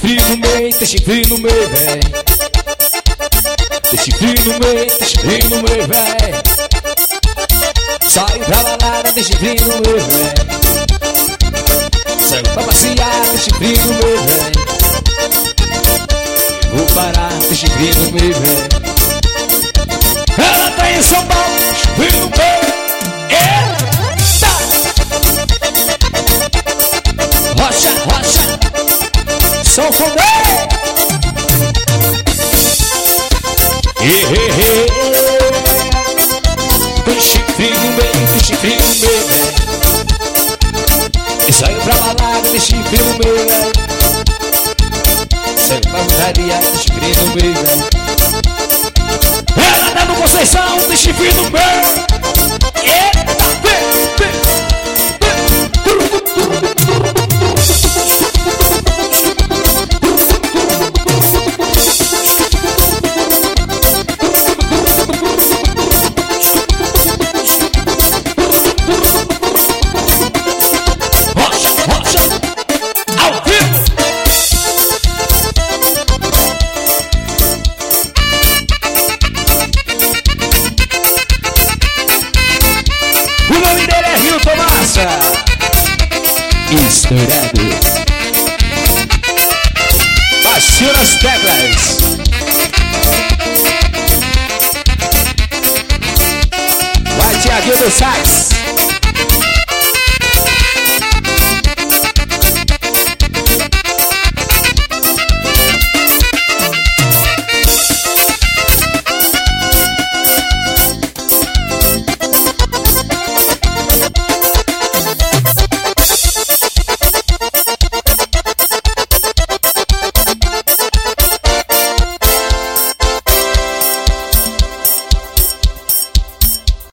frio no meio, tem chifre no meio, véi. Tem chifre no meio, tem chifre no meio, véi. Saiu pra balada, tem chifre no meio, véi. Saiu pra passear, tem chifre no meio, véi. Vou parar, tem chifre no meio, véi. Ela tá em São Paulo, chifre no meio. Rocha, rocha, São Fomé. Tem chifre no meio, tem chifre no meio, né? Saiu pra balada, tem chifre no meio, né? Saiu pra putaria, tem chifre no meio, né? Ela tá no Conceição, tem chifre no meio. Eita, vem. Estourado. Baixou nas teclas. Vai, Thiaguinho do sax.